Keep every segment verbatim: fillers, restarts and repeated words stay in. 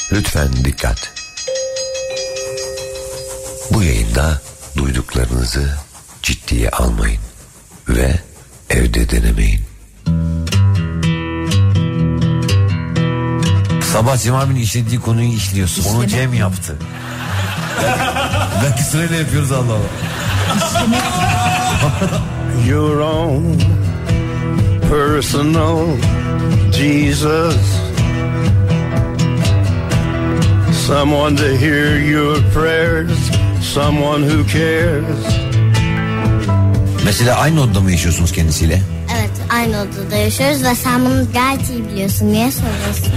Lütfen dikkat. Bu yayında duyduklarınızı ciddiye almayın ve evde denemeyin. Sabah Cem abinin işlediği konuyu işliyorsun. İşleme. Onu Cem yaptı. Belki sırayla yapıyoruz Allah Allah. Your own personal Jesus, someone to hear your prayers, someone who cares. Mesela aynı odada mı yaşıyorsunuz kendisiyle? Evet, aynı odada yaşıyoruz ve sen bunu gayet iyi biliyorsun. Niye soruyorsun?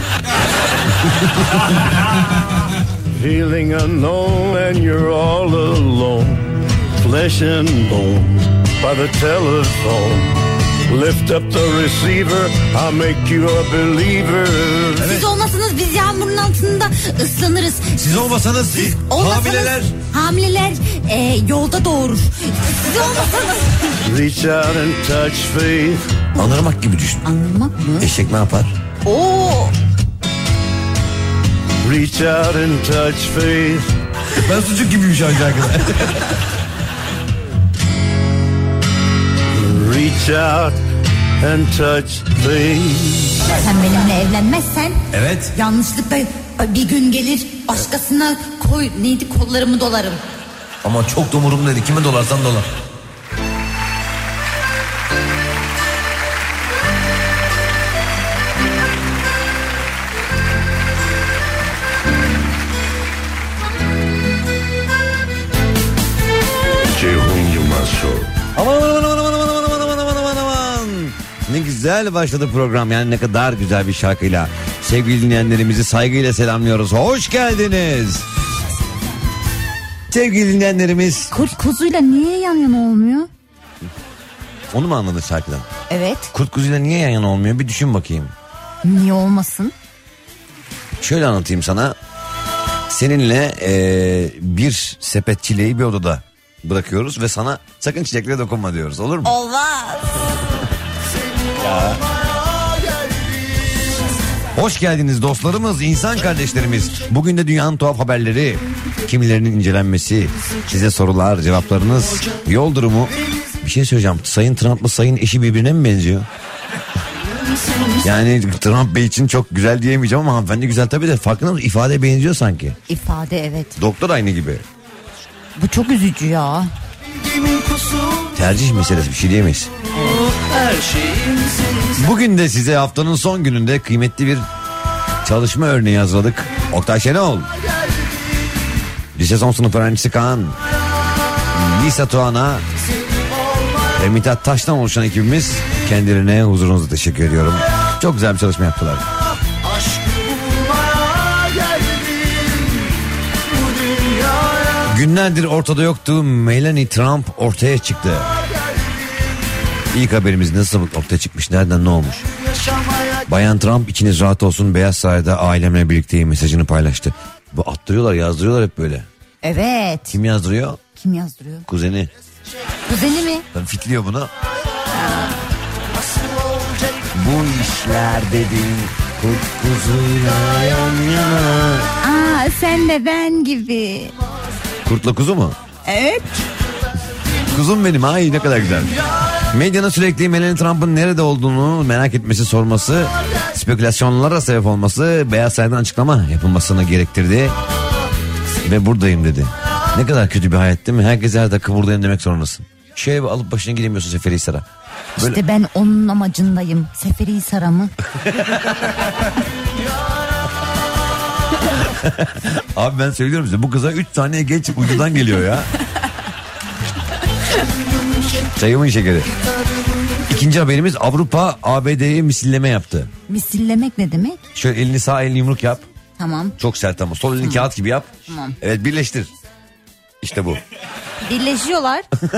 Feeling unknown and you're all alone, flesh and bone by the telephone. Lift up the receiver, I'll make you a believer. Evet. Siz olmasanız biz yağmurun altında ıslanırız. Siz olmasanız, Siz olmasanız hamileler hamileler e, yolda doğurur. Siz olmasanız. Reach out and touch faith. Anırmak gibi düşün. Anırmak mı? Eşek ne yapar? Oo. Reach out and touch faith. Ben sucuk gibiyim şu an şarkıda. Reach out and touch faith. Sen benimle evlenmezsen, evet, yanlışlıkla bir gün gelir başkasına koy neydi kollarımı dolarım. Ama çok da umurumda dedi. Kime dolarsan dolar. Aman aman aman aman aman aman aman aman aman aman. Ne güzel başladı program, yani ne kadar güzel bir şarkıyla. Sevgili dinleyenlerimizi saygıyla selamlıyoruz. Hoş geldiniz. Sevgili dinleyenlerimiz. Kurt kuzuyla niye yan yana olmuyor? Onu mu anladın şarkıdan? Evet. Kurt kuzuyla niye yan yana olmuyor, bir düşün bakayım. Niye olmasın? Şöyle anlatayım sana. Seninle ee, bir sepet çileği bir odada bırakıyoruz ve sana sakın çiçeklere dokunma diyoruz, olur mu? Olmaz. Ya. Hoş geldiniz dostlarımız, insan kardeşlerimiz. Bugün de dünyanın tuhaf haberleri, kimilerinin incelenmesi, size sorular, cevaplarınız, yol durumu. Bir şey söyleyeceğim, Sayın Trump'la Sayın eşi birbirine mi benziyor? Yani Trump Bey için çok güzel diyemeyeceğim ama hanımefendi güzel tabii de, farkında mısın? İfade benziyor sanki. İfade, evet. Doktor aynı gibi. Bu çok üzücü ya. Tercih meselesi, bir şey diyemeyiz. Bugün de size haftanın son gününde kıymetli bir çalışma örneği hazırladık. Oktay Şenol, lise son sınıf öğrencisi Kaan, Lisa Tuana ve Mithat Taş'tan oluşan ekibimiz kendilerine huzurunuzda teşekkür ediyorum. Çok güzel bir çalışma yaptılar. Günlerdir ortada yoktu, Melania Trump ortaya çıktı. İlk haberimiz nasıl ortaya çıkmış, nereden ne olmuş? Bayan Trump içiniz rahat olsun, Beyaz Saray'da ailemle birlikteyim mesajını paylaştı. Bu attırıyorlar, yazdırıyorlar hep böyle. Evet. Kim yazdırıyor? Kim yazdırıyor? Kuzeni. Kuzeni mi? Ben fitliyor bunu. Bu işler dediğin kuzuyla yan yana. Aa, sen de ben gibi. Kurtla kuzu mu? Evet. Kuzum benim, ay ne kadar güzel. Medyanın sürekli Melania Trump'ın nerede olduğunu merak etmesi, sorması, spekülasyonlara sebep olması, Beyaz Saray'dan açıklama yapılmasını gerektirdi. Ve buradayım dedi. Ne kadar kötü bir hayat değil mi? Herkes her dakika buradayım demek zorundasın. Şey alıp başına gidemiyorsun Seferihisar'a. Böyle... İşte ben onun amacındayım. Seferihisar'a mı? Abi ben söylüyorum size, bu kıza üç saniye geç uykudan geliyor ya. Çayımın şekeri. İkinci haberimiz, Avrupa A B D'ye misilleme yaptı. Misillemek ne demek? Şöyle elini sağ elini yumruk yap. Tamam. Çok sert ama. Sol elini tamam. Kağıt gibi yap. Tamam. Evet, birleştir. İşte bu. Birleşiyorlar.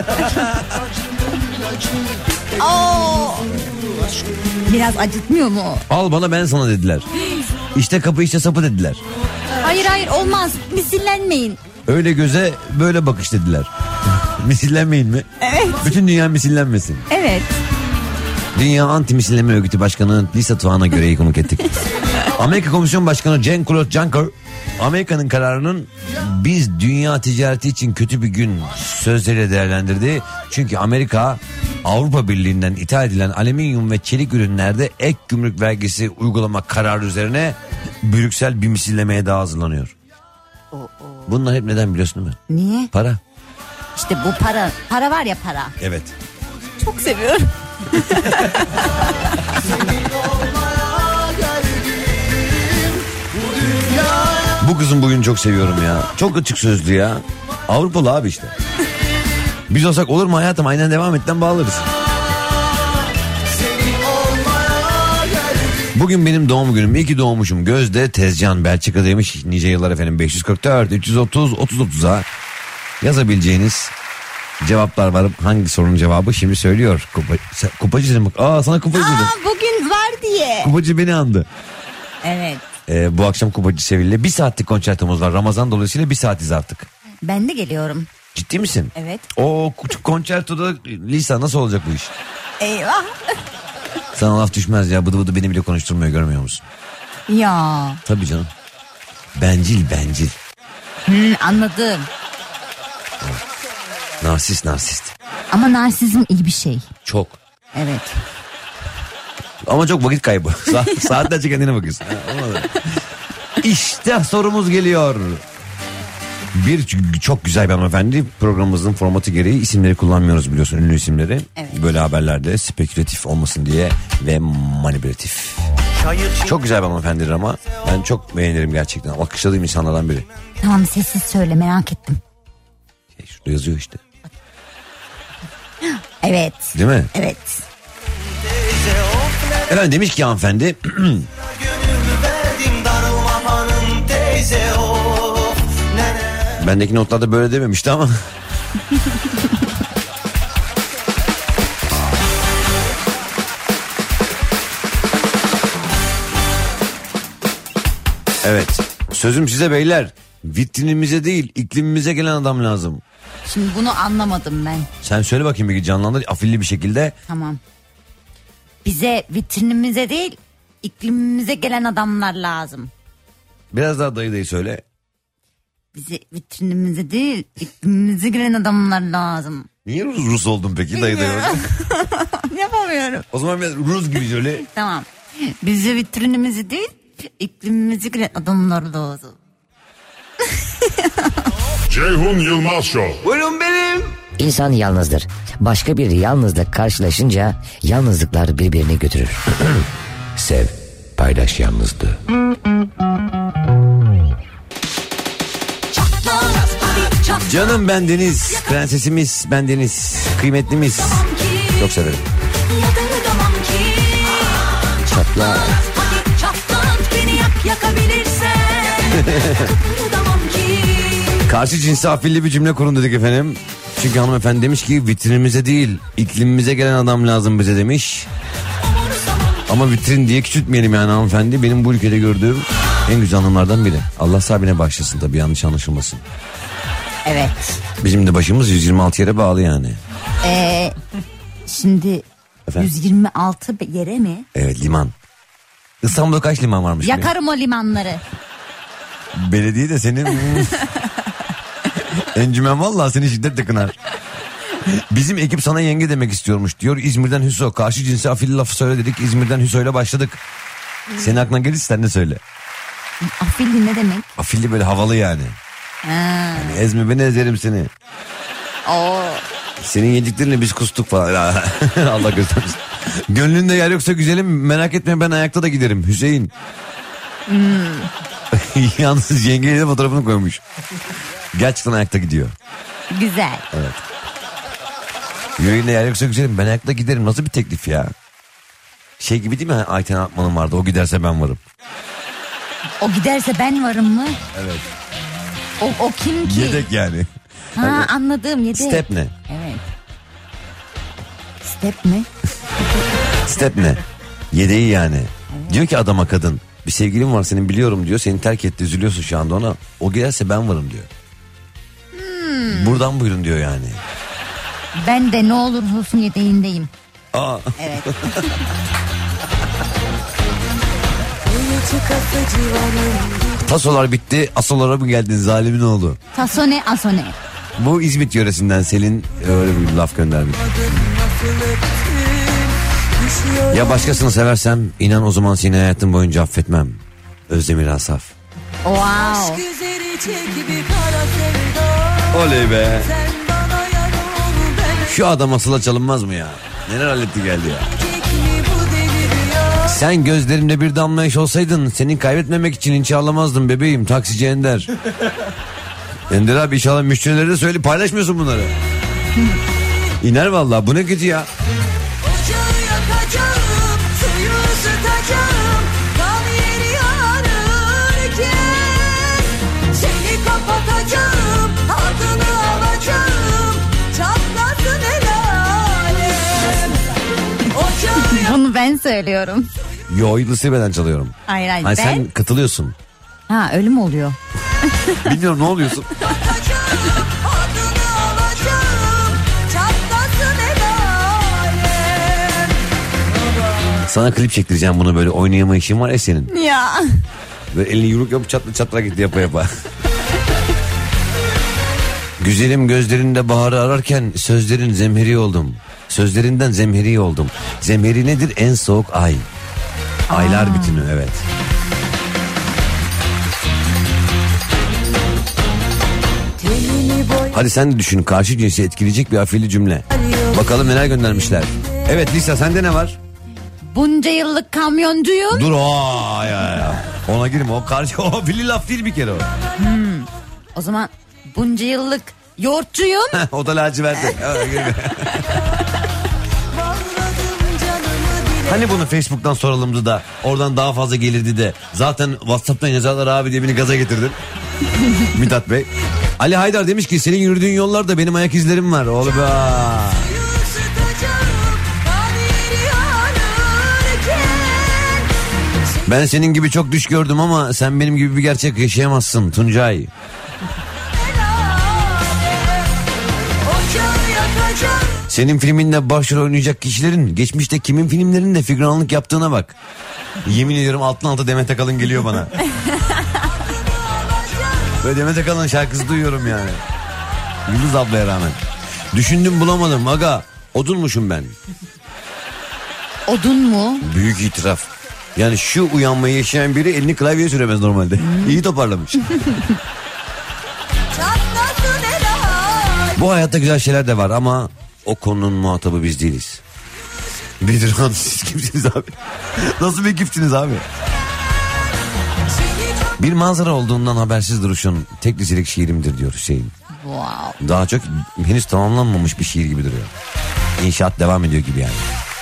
Oo. Biraz acıtmıyor mu? Al bana ben sana dediler. İşte kapı işte sapı dediler. Hayır hayır olmaz, misillenmeyin. Öyle göze böyle bakış dediler. Misillenmeyin mi? Evet. Bütün dünya misillenmesin. Evet. Dünya Anti Misilleme Örgütü Başkanı Lisa Tuan'a göre konuk ettik. Amerika Komisyon Başkanı Jean-Claude Juncker, Amerika'nın kararının biz dünya ticareti için kötü bir gün sözleriyle değerlendirdi. Çünkü Amerika Avrupa Birliği'nden ithal edilen alüminyum ve çelik ürünlerde ek gümrük vergisi uygulama kararı üzerine Brüksel bir misillemeye daha hazırlanıyor. Bunlar hep neden biliyorsun değil mi? Niye? Para. İşte bu para. Para var ya para. Evet. Çok seviyorum. Bu kızın bugün çok seviyorum ya. Çok açık sözlü ya. Avrupalı abi işte. Biz olsak olur mu hayatım, aynen devam etten bağlarız. Bugün benim doğum günüm. İyi ki doğmuşum. Gözde Tezcan Belçika'daymış. Nice yıllar efendim. beş yüz kırk dört üç yüz otuz otuz otuza yazabileceğiniz cevaplar var. Hangi sorunun cevabı şimdi söylüyor. Kupa, sen, kupacı dedim bak. Aa sana kupacı dedim. Aa, bugün var diye. Kupacı beni andı. Evet. Ee, bu akşam Kupacı Sevil'le bir saatlik konçertomuz var. Ramazan dolayısıyla bir saatiz artık. Ben de geliyorum. Ciddi misin? Evet. O konçertoda Lisa nasıl olacak bu iş? Eyvah. Sana laf düşmez ya, bıdı bıdı beni bile konuşturmuyor, görmüyor musun? Ya. Tabii canım. Bencil bencil. Hmm, anladım. Narsist narsist. Ama narsizm iyi bir şey. Çok. Evet. Ama çok vakit kaybı. Sa- saatlerce kendine bakıyorsun. İşte sorumuz geliyor. Bir çok güzel bir hanımefendi, programımızın formatı gereği isimleri kullanmıyoruz biliyorsun, ünlü isimleri. Evet. Böyle haberlerde spekülatif olmasın diye ve manipülatif. Çok güzel bir hanımefendidir ama ben çok beğenirim gerçekten. Alkışladığım insanlardan biri. Tamam, sessiz söyle, merak ettim. Şey, şurada yazıyor işte. Evet. Değil mi? Evet. Efendim demiş ki hanımefendi. Bendeki notlarda böyle dememişti ama. Evet. Sözüm size beyler. Vitrinimize değil, iklimimize gelen adam lazım. Şimdi bunu anlamadım ben. Sen söyle bakayım bir canlandır afilli bir şekilde. Tamam. Bize, vitrinimize değil, iklimimize gelen adamlar lazım. Biraz daha dayı dayı söyle. Bize, vitrinimize değil, iklimimize gelen adamlar lazım. Niye Rus, Rus oldun peki dayı dayı? Yapamıyorum. O zaman biraz Rus gibi söyle. Tamam. Bize, vitrinimizi değil, iklimimize gelen adamlar lazım. Ceyhun Yılmaz Show. Buyurun benim. İnsan yalnızdır. Başka bir yalnızla karşılaşınca yalnızlıklar birbirini götürür. Sev, paylaş yalnızlığı. Canım bendeniz, prensesimiz bendeniz, kıymetlimiz. Çok severim. Çatla. Karşı cinsi afilli bir cümle kurun dedik efendim. Çünkü hanımefendi demiş ki vitrinimize değil, iklimimize gelen adam lazım bize demiş. Ama vitrin diye küçültmeyelim yani hanımefendi. Benim bu ülkede gördüğüm en güzel hanımlardan biri. Allah sahibine başlasın tabii, yanlış anlaşılmasın. Evet. Bizim de başımız yüz yirmi altı yere bağlı yani. Ee, şimdi Efendim? yüz yirmi altı yere mi? Evet, liman. İstanbul'da kaç liman varmış? Yakarım o limanları. Belediye de senin... Encümen vallahi seni şiddetle kınar. Bizim ekip sana yenge demek istiyormuş diyor. İzmir'den Hüso. Karşı cinsi afilli lafı söyle dedik. İzmir'den Hüso'yla başladık. Senin aklına gelirse sen de söyle. Afilli ne demek? Afilli böyle havalı yani. Ha. Yani ezme beni, ezerim seni. Oo. Senin yediklerini biz kustuk falan. Allah göstermesin. Gönlünde yer yoksa güzelim, merak etme ben ayakta da giderim. Hüseyin. Hmm. Yalnız yengeyle de fotoğrafını koymuş. Gerçekten ayakta gidiyor. Güzel. Evet. Yüreğinde yer yoksa güzelim, ben ayakta giderim. Nasıl bir teklif ya? Şey gibi değil mi? Ayten Akman'ın vardı. O giderse ben varım. O giderse ben varım mı? Evet. O, o kim ki? Yedek yani. Ha, Hani anladım, yedek. Step ne? Evet. Step mi? Step ne? Yedeği yani. Evet. Diyor ki adama kadın, bir sevgilin var senin biliyorum diyor. Seni terk etti, üzülüyorsun şu anda ona. O giderse ben varım diyor. Hmm. Buradan buyurun diyor yani. Ben de ne olur olsun yedeğindeyim. Aa. Evet. Tasolar bitti, asolara mı geldin zalimin oğlu? Taso ne, aso ne? Bu İzmit yöresinden Selin öyle bir laf göndermiş. Ya başkasını seversem inan o zaman seni hayatım boyunca affetmem. Özdemir Asaf. Wow. Oley be. Şu adam asıla çalınmaz mı ya? Neler halletti geldi ya. Sen gözlerimde bir damla yaş olsaydın senin kaybetmemek için hiç ağlamazdım bebeğim. Taksici Ender. Ender abi inşallah müşterilere de söyle, paylaşmıyorsun bunları. İner vallahi, bu ne kötü ya. Bunu ben söylüyorum. Yo, Yıldız'ı ben çalıyorum. Hayır hayır Hayır, ben. sen katılıyorsun. Ha öyle mi oluyor? Bilmiyorum, ne oluyorsun? Sana klip çektireceğim bunu, böyle oynayama işin var ya senin. Ya. Böyle elini yumruk yapıp çatla çatla gitti yapa yapa. Güzelim gözlerinde baharı ararken sözlerin zemheri oldum. Sözlerinden zemheri oldum. Zemheri nedir? En soğuk ay. Aylar Aa. bütünü, evet. Hadi sen de düşün, karşı cinsi etkileyecek bir afili cümle. Bakalım neler göndermişler. Evet Lisa, sende ne var? Bunca yıllık kamyoncuyum. Dur o ya ya. Ona girme, o karşı o afili laf değil bir kere o. Hmm. O zaman bunca yıllık yoğurtçuyum. O da lacivert. Hani bunu Facebook'tan soralımdı da oradan daha fazla gelirdi de zaten WhatsApp'tan yazarlar abi diye beni gaza getirdin. Mithat Bey. Ali Haydar demiş ki senin yürüdüğün yollarda benim ayak izlerim var. Oğlum be. Ben senin gibi çok düş gördüm ama sen benim gibi bir gerçek yaşayamazsın Tuncay. Senin filminde başrol oynayacak kişilerin geçmişte kimin filmlerinde figüranlık yaptığına bak. Yemin ediyorum altın altı Demet Akalın geliyor bana. Böyle Demet Akalın şarkısı duyuyorum yani. Yıldız ablaya rağmen. Düşündüm bulamadım aga. Odunmuşum ben. Odun mu? Büyük itiraf. Yani şu uyanmayı yaşayan biri elini klavyeye süremez normalde. Hmm. İyi toparlamış. Bu hayatta güzel şeyler de var ama o konunun muhatabı biz değiliz. Bedirhan, siz kimsiniz abi? Nasıl bir ekipsiniz abi? Bir manzara olduğundan habersiz duruşun tek dizilik şiirimdir diyor Hüseyin. Wow. Daha çok henüz tamamlanmamış bir şiir gibi duruyor. İnşaat devam ediyor gibi yani.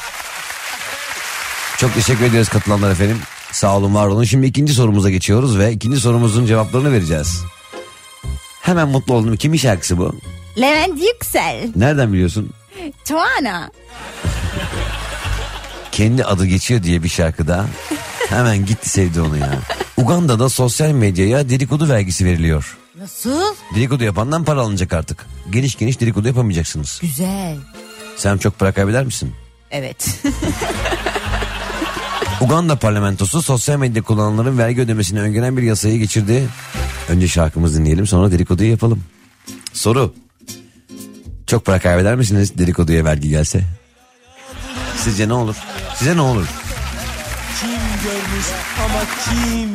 Çok teşekkür ederiz katılanlar efendim. Sağ olun, var olun. Şimdi ikinci sorumuza geçiyoruz ve ikinci sorumuzun cevaplarını vereceğiz. Hemen mutlu oldum. Kimin şarkısı bu? Levent Yüksel. Nereden biliyorsun? Tuana. Kendi adı geçiyor diye bir şarkıda hemen gitti sevdi onu ya. Uganda'da sosyal medyaya dedikodu vergisi veriliyor. Nasıl? Dedikodu yapandan para alınacak artık. Geniş geniş dedikodu yapamayacaksınız. Güzel. Sen çok para kaybeder misin? Evet. Uganda parlamentosu sosyal medya kullananların vergi ödemesini öngören bir yasayı geçirdi. Önce şarkımızı dinleyelim, sonra dedikoduyu yapalım. Soru: çok para kaybeder misiniz dedikoduya vergi gelse? Sizce ne olur? Size ne olur? Kim görmüş ama kim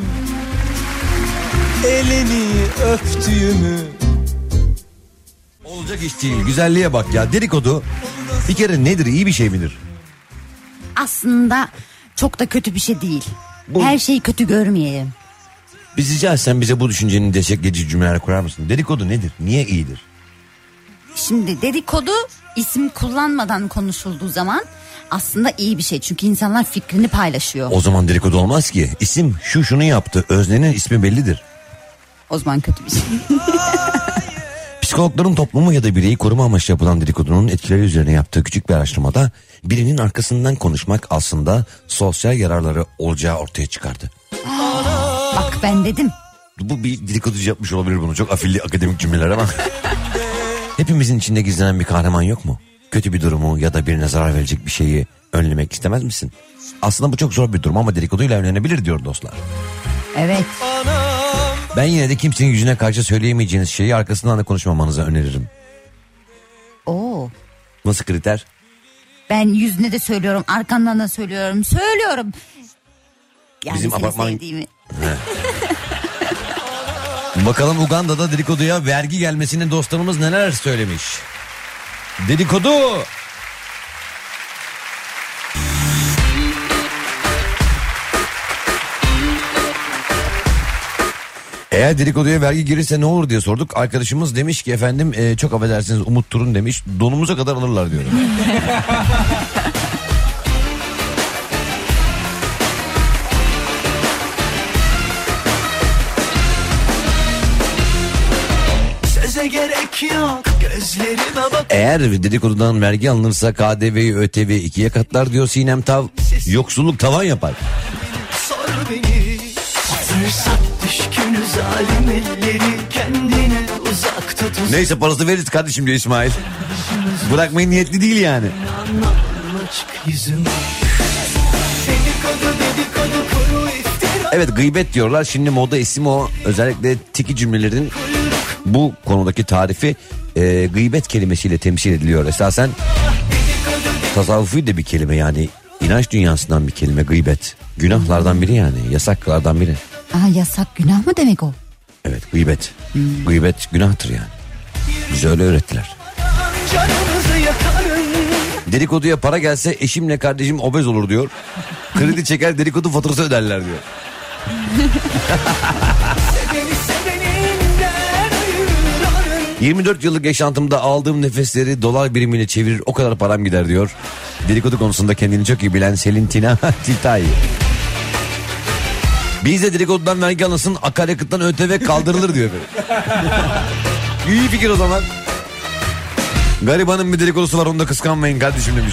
elini öptüğümü? Olacak iş değil. Güzelliğe bak ya. Dedikodu bir kere nedir? İyi bir şey midir? Aslında çok da kötü bir şey değil. Bu... Her şeyi kötü görmeyelim. Biz rica etsem bize bu düşüncenin destekleyici cümleler kurar mısın? Dedikodu nedir? Niye iyidir? Şimdi dedikodu isim kullanmadan konuşulduğu zaman aslında iyi bir şey. Çünkü insanlar fikrini paylaşıyor. O zaman dedikodu olmaz ki. İsim şu şunu yaptı. Öznenin ismi bellidir. O zaman kötü bir şey. Psikologların toplumu ya da bireyi koruma amaçlı yapılan dedikodunun etkileri üzerine yaptığı küçük bir araştırmada birinin arkasından konuşmak aslında sosyal yararları olacağı ortaya çıkardı. Aa, bak ben dedim. Bu bir dedikoducu yapmış olabilir bunu. Çok afilli akademik cümleler ama. Hepimizin içinde gizlenen bir kahraman yok mu? kötü bir durumu ya da birine zarar verecek bir şeyi önlemek istemez misin? Aslında bu çok zor bir durum ama dedikoduyla önlenebilir diyor dostlar. Evet. Ben yine de kimsenin yüzüne karşı söyleyemeyeceğiniz şeyi arkasından da konuşmamanızı öneririm. Oo. Nasıl kriter? Ben yüzüne de söylüyorum, arkandan da söylüyorum, söylüyorum. Yani Bizim seni apartman... sevdiğimi. Bakalım Uganda'da dedikoduya vergi gelmesini dostlarımız neler söylemiş. Dedikodu. Eğer dedikoduya vergi gelirse ne olur diye sorduk. Arkadaşımız demiş ki efendim e, çok affedersiniz Umut Turun demiş. Donumuza kadar alırlar diyor. Gerek yok, gözlerime bak. Eğer dedikodudan vergi alınırsa K D V'yi ÖTV ikiye katlar diyor Sinem Tav. Yoksulluk tavan yapar. Sor beni. Fırsat düşkünü zalim elleri kendine uzak tut. Uzak. Neyse parası veririz kardeşim diyor İsmail. Bırakmayın niyetli değil yani. Evet gıybet diyorlar. Şimdi moda isim o. Özellikle tiki cümlelerin bu konudaki tarifi e, gıybet kelimesiyle temsil ediliyor. Esasen tasavvufi de bir kelime yani inanç dünyasından bir kelime gıybet. Günahlardan biri yani yasaklardan biri. Aa, yasak günah mı demek o? Evet gıybet. Hmm. Gıybet günahtır yani. Bize öyle öğrettiler. Dedikoduya para gelse eşimle kardeşim obez olur diyor. Kredi çeker dedikodu faturası öderler diyor. yirmi dört yıllık yaşantımda aldığım nefesleri dolar birimiyle çevirir o kadar param gider diyor. Dedikodu konusunda kendini çok iyi bilen Selin Tina Tiltay. Bizde dedikodudan vergi alınsın akaryakıttan ÖTV kaldırılır diyor. İyi fikir o zaman. Garibanın bir dedikodusu var onu da kıskanmayın kardeşim demiş.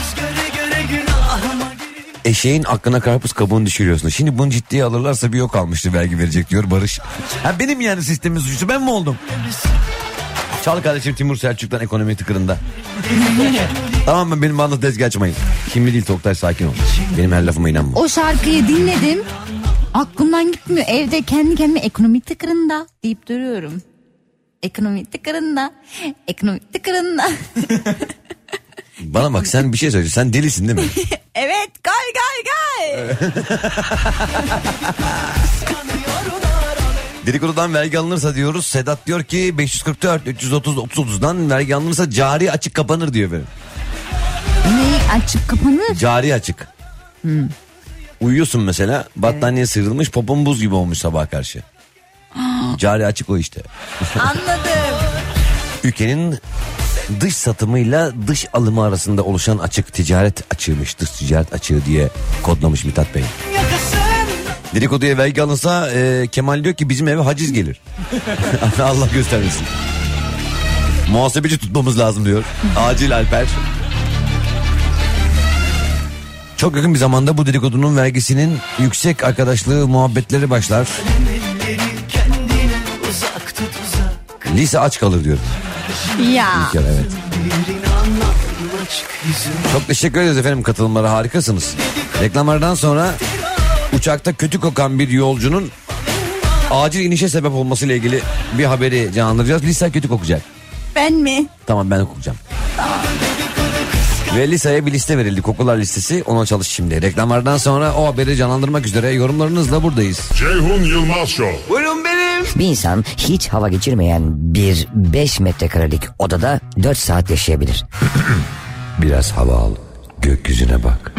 Eşeğin aklına karpuz kabuğunu düşürüyorsun. Şimdi bunu ciddiye alırlarsa bir yok almıştı vergi verecek diyor Barış. Ha benim yani sistemin suçlusu ben mi oldum? Çal kardeşim Timur Selçuk'tan ekonomi tıkırında. Tamam mı benim bana tezgah açmayın. Şimdi değil Toktay sakin ol. Benim her lafıma inanma. O şarkıyı dinledim. Aklımdan gitmiyor. Evde kendi kendime ekonomi tıkırında deyip duruyorum. Ekonomi tıkırında. Ekonomi tıkırında. Bana bak sen bir şey söyle. Sen delisin değil mi? Evet gay gay gay. Dedikodudan vergi alınırsa diyoruz. Sedat diyor ki beş yüz kırk dört üç yüz otuz otuz otuzdan vergi alınırsa cari açık kapanır diyor benim. Neyi açık kapanır? Cari açık. Hmm. Uyuyorsun mesela battaniye evet. Sıyrılmış popon buz gibi olmuş sabaha karşı. Cari açık o işte. Anladım. Ülkenin dış satımıyla dış alımı arasında oluşan açık ticaret açığıymış. Dış ticaret açığı diye kodlamış Mithat Bey. Dedikoduya vergi alınsa e, Kemal diyor ki bizim eve haciz gelir. Allah göstermesin. Muhasebeci tutmamız lazım diyor. Acil Alper. Çok yakın bir zamanda bu dedikodunun vergisinin yüksek arkadaşlığı muhabbetleri başlar. Lise aç kalır diyor. Ya. Kere, evet. Çok teşekkür ederiz efendim katılımlara harikasınız. Reklamlardan sonra uçakta kötü kokan bir yolcunun acil inişe sebep olmasıyla ilgili bir haberi canlandıracağız. Lisa kötü kokacak. Ben mi? Tamam ben kokacağım. Tamam. Ve Lisa'ya bir liste verildi. Kokular listesi. Ona çalış şimdi. Reklamlardan sonra o haberi canlandırmak üzere yorumlarınızla buradayız. Ceyhun Yılmaz Show. Buyurun benim. Bir insan hiç hava geçirmeyen bir beş metrekarelik odada dört saat yaşayabilir. Biraz hava al. Gökyüzüne bak.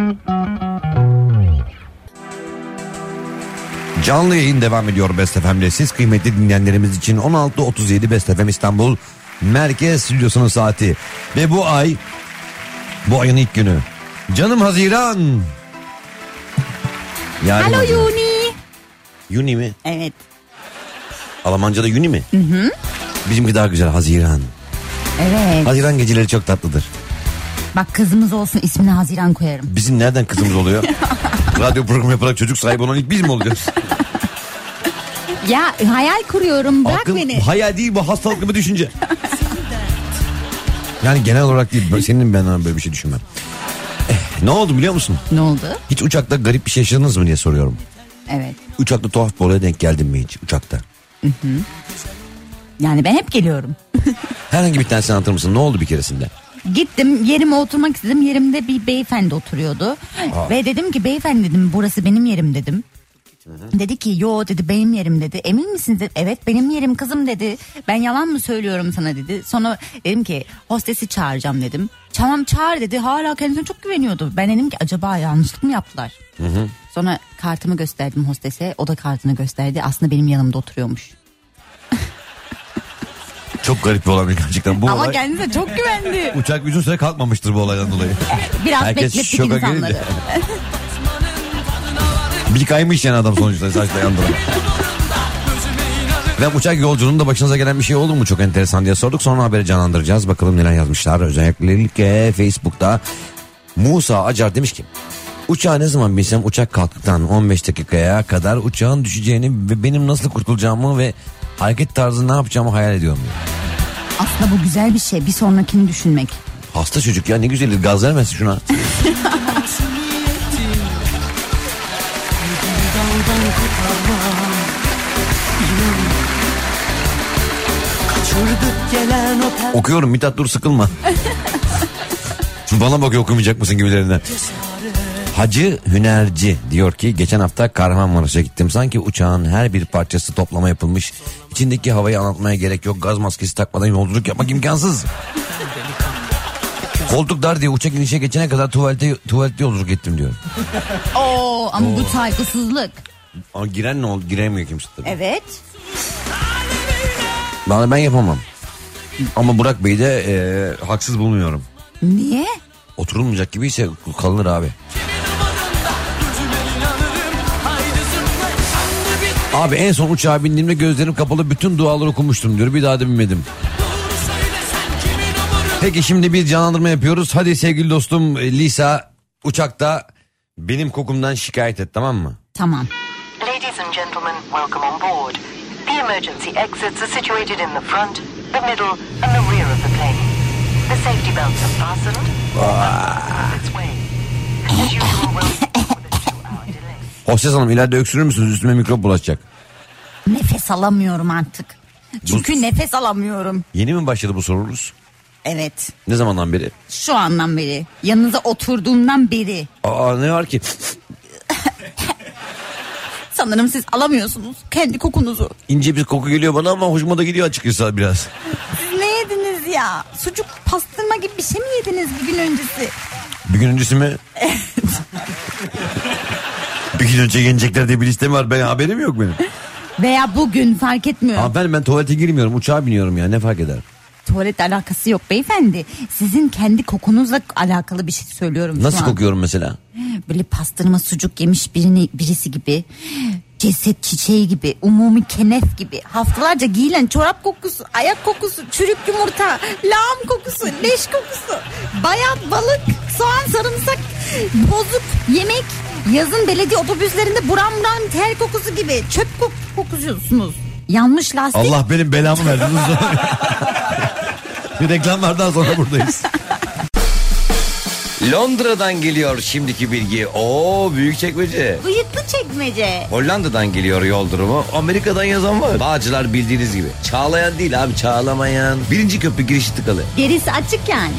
Canlı yayın devam ediyor Best F M'de. Siz kıymetli dinleyenlerimiz için on altı otuz yedi Best F M İstanbul Merkez Stüdyosu'nun saati. Ve bu ay, bu ayın ilk günü. Canım Haziran. Yarın Hello Juni. Juni mi? Evet. Almanca'da Juni mi? Hı hı. Bizimki daha güzel Haziran. Evet. Haziran geceleri çok tatlıdır. Bak kızımız olsun ismini Haziran koyarım. Bizim nereden kızımız oluyor? Radyo programı yaparak çocuk sahibi olan ilk biz mi oluyoruz? Ya hayal kuruyorum bırak Akıl, beni. Hayal değil bu hastalıklı bir düşünce. Yani genel olarak değil, senin ben böyle bir şey düşünmem. Eh, ne oldu biliyor musun? Ne oldu? Hiç uçakta garip bir şey yaşadınız mı diye soruyorum. Evet. Uçakta tuhaf bir olaya denk geldin mi hiç uçakta? Hı hı. Yani ben hep geliyorum. Herhangi bir tanesini anlatır mısın? Ne oldu bir keresinde? Gittim, yerime oturmak istedim. Yerimde bir beyefendi oturuyordu. Aa. Ve dedim ki beyefendi dedim, burası benim yerim dedim. Hı-hı. Dedi ki yo dedi, benim yerim dedi. Emin misin dedi. Evet benim yerim kızım dedi. Ben yalan mı söylüyorum sana dedi. Sonra dedim ki hostesi çağıracağım dedim. Tamam çağır dedi. Hala kendisine çok güveniyordu. Ben dedim ki acaba yanlışlık mı yaptılar? Hı-hı. Sonra kartımı gösterdim hostese. O da kartını gösterdi. Aslında benim yanımda oturuyormuş. Çok garip bir olay gerçekten. Bu Ama olay... kendine çok güvendi. Uçak uzun süre kalkmamıştır bu olaydan dolayı. Biraz herkes beklettik insanları. Bir kaymış yani adam sonuçta saçta yandıran. Ve uçak yolculuğunda başınıza gelen bir şey oldu mu çok enteresan diye sorduk. Sonra haberi canlandıracağız. Bakalım neler yazmışlar. Özellikle Facebook'ta Musa Acar demiş ki uçağa ne zaman binsem uçak kalktıktan on beş dakikaya kadar uçağın düşeceğini ve benim nasıl kurtulacağımı ve hareket tarzı ne yapacağımı hayal ediyorum. Aslında bu güzel bir şey. Bir sonrakini düşünmek. Hasta çocuk ya, ne güzel, gaz vermesin şuna. Okuyorum Mithat, dur sıkılma. Bana bakıyor okumayacak mısın gibilerinden. Hacı Hünerci diyor ki geçen hafta Kahramanmaraş'a gittim. Sanki uçağın her bir parçası toplama yapılmış. İçindeki havayı anlatmaya gerek yok. Gaz maskesi takmadan yolculuk yapmak imkansız. Koltuk dar diye uçak inişe geçene kadar tuvalete, tuvalete yolculuk ettim diyor. Oo ama Oo. Bu saygısızlık. Ama giren ne oldu? Giremiyor kimse tabii. Evet. Ben, ben yapamam. Ama Burak Bey'i de e, haksız bulmuyorum. Niye? Oturulmayacak gibiyse kalınır abi. Abi en son uçağa bindiğimde gözlerim kapalı bütün duaları okumuştum diyor. Bir daha da binmedim. Peki şimdi bir canlandırma yapıyoruz. Hadi sevgili dostum Lisa, uçakta benim kokumdan şikayet et, tamam mı? Tamam. Ladies and gentlemen, welcome on board. The emergency exits are situated in the front, the middle and the rear of the plane. The safety belts are fastened. Its way. As usual, we'll with a two-hour delay. Hostes Hanım, ileride öksürür müsünüz? Üstüme mikrop bulaşacak. Nefes alamıyorum artık. Çünkü bu... nefes alamıyorum. Yeni mi başladı bu sorunuz? Evet. Ne zamandan beri? Şu andan beri. Yanınıza oturduğumdan beri. Aa, ne var ki? Sanırım siz alamıyorsunuz kendi kokunuzu. İnce bir koku geliyor bana ama hoşuma da gidiyor açıkçası biraz. Siz ne yediniz ya? Sucuk pastırma gibi bir şey mi yediniz bir gün öncesi? Bir gün öncesi mi? Evet. Bir gün önce yenecekler diye bir listem var. Ben haberim yok benim. Veya bugün fark etmiyor. Aa, ben, ben tuvalete girmiyorum, uçağa biniyorum ya, ne fark eder? Tuvaletle alakası yok beyefendi. Sizin kendi kokunuzla alakalı bir şey söylüyorum. Nasıl kokuyorum mesela? Böyle pastırma sucuk yemiş birini, birisi gibi. Ceset çiçeği gibi. Umumi kenef gibi. Haftalarca giyilen çorap kokusu, ayak kokusu, çürük yumurta, lağım kokusu, leş kokusu, bayat balık, soğan, sarımsak, bozuk yemek. Yazın belediye otobüslerinde buram buram ter kokusu gibi. Çöp kok- kokuyorsunuz. Yanmış lastik. Allah benim belamı verdi. Bir reklamlardan sonra buradayız. Londra'dan geliyor şimdiki bilgi. Oo, Büyükçekmece. Bıyıklı çekmece. Hollanda'dan geliyor yol durumu. Amerika'dan yazan var. Bağcılar bildiğiniz gibi. Çağlayan değil abi, çağlamayan. Birinci köprü girişi tıkalı. Gerisi açık yani.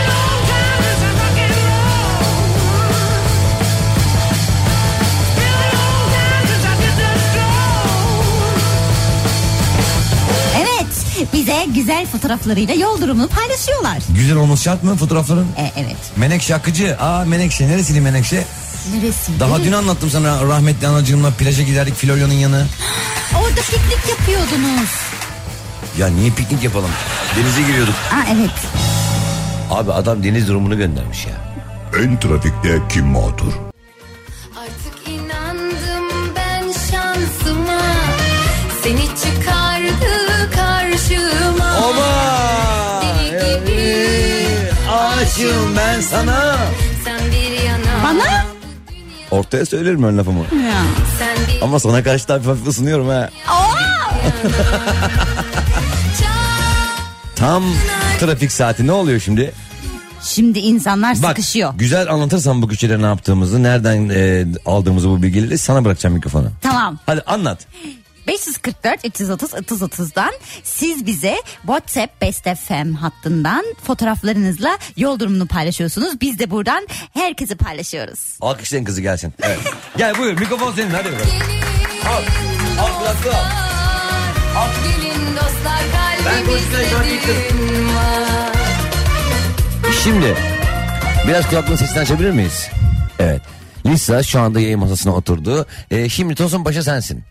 Bize güzel fotoğraflarıyla yol durumunu paylaşıyorlar. Güzel olması şart mı fotoğrafların? E, evet. Menekşe Akıcı. Aa, Menekşe. Neresiydi Menekşe? Neresi? Daha dün anlattım sana, rahmetli anacığımla plaja giderdik, Florya'nın yanı. Orada piknik yapıyordunuz. Ya niye piknik yapalım? Denize giriyorduk. Aa, evet. Abi adam deniz durumunu göndermiş ya. En trafikte kim mağdur? Artık inandım ben şansıma. Seni çıkardı karşıma. Oba! Deli gibi aşığım ben sana. Sen bir yana. Bana? Ortaya söylerim ön lafımı. Ya. Sen ama sana karşı da hafif ısınıyorum ha. Tam trafik saati ne oluyor şimdi? Şimdi insanlar Bak, sıkışıyor. güzel anlatırsan bu küçüğe ne yaptığımızı, nereden e, aldığımızı bu bilgileri sana bırakacağım mikrofonu. Tamam. Hadi anlat. beş yüz kırk dört üç yüz otuz otuz otuzdan siz bize WhatsApp Best F M hattından fotoğraflarınızla yol durumunu paylaşıyorsunuz. Biz de buradan herkese paylaşıyoruz. Alkışlayın kızı gelsin. Evet. Gel buyur, mikrofon senin, hadi bakalım. Al. Al kulaklığı al. Al. Gelin dostlar Ben konuşmaya kalbimizde düğün var. Şimdi biraz kulaklığın sesini açabilir miyiz? Evet. Lisa şu anda yayın masasına oturdu. Ee, şimdi Tosun Paşa sensin.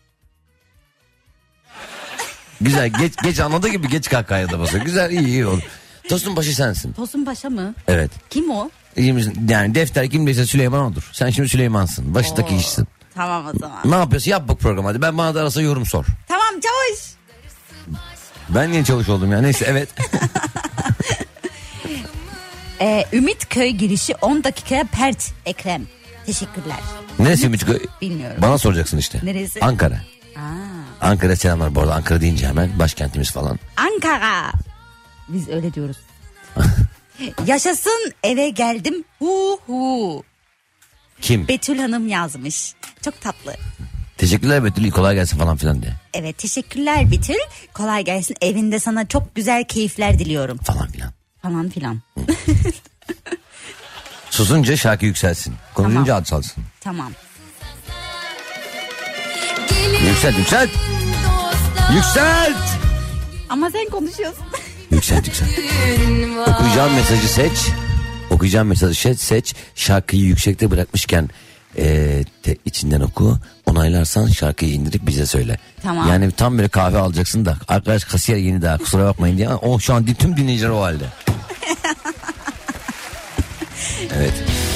Güzel, geç geç anladığı gibi geç kahkahaya da basıyor. Güzel, iyi iyi oldu. Tosun Paşa sensin. Tosun Paşa mı? Evet. Kim o? Yani defter kimdeyse Süleyman odur. Sen şimdi Süleyman'sın. Baştaki işsin. Tamam o zaman. Ne yapıyorsun? Yap bak programı hadi. Ben bana da arasa yorum sor. Tamam Çavuş. Ben niye Çavuş oldum ya? Neyse, evet. Ee, Ümit Köy girişi on dakikaya pert Ekrem. Teşekkürler. Neresi Ümitköy? Bilmiyorum. Bana soracaksın işte. Neresi? Ankara. Aa. Ankara selamlar bu arada. Ankara deyince hemen başkentimiz falan. Ankara. Biz öyle diyoruz. Yaşasın eve geldim. Hu hu. Kim? Betül Hanım yazmış. Çok tatlı. Teşekkürler Betül, kolay gelsin falan filan diye. Evet teşekkürler Betül. Kolay gelsin. Evinde sana çok güzel keyifler diliyorum. Falan filan. Falan filan. Susunca şarkı yükselsin. Konuşunca tamam. Ad çalsın. Tamam. Yükselt yükselt. Yükselt. Ama sen konuşuyorsun. Yükselt yükselt. Okuyacağım mesajı seç. Okuyacağım mesajı seç. seç. Şarkıyı yüksekte bırakmışken e, te, içinden oku. Onaylarsan şarkıyı indirip bize söyle. Tamam. Yani tam böyle kahve alacaksın da arkadaş kasiyer yeni daha kusura bakmayın diye. O şu an tüm dinleyiciler o halde. Evet.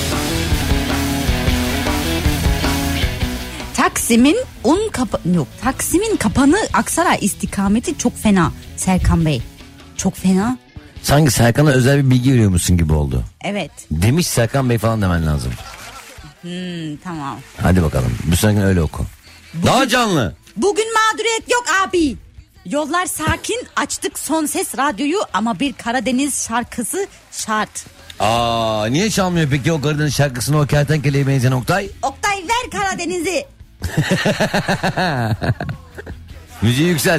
Taksim'in un kapa yok. Taksim'in kapanı Aksaray istikameti çok fena Serkan Bey. Çok fena. Sanki Serkan'a özel bir bilgi veriyormuşsun gibi oldu. Evet. Demiş Serkan Bey falan demen lazım. Hmm, tamam. Hadi bakalım. Bu sene öyle oku. Bugün, daha canlı. Bugün mağduriyet yok abi. Yollar sakin, açtık son ses radyoyu ama bir Karadeniz şarkısı şart. Aa, niye çalmıyor peki o Karadeniz şarkısını o kertenkeleye benzeyen Oktay? Oktay ver Karadeniz'i. Müziği yükselt.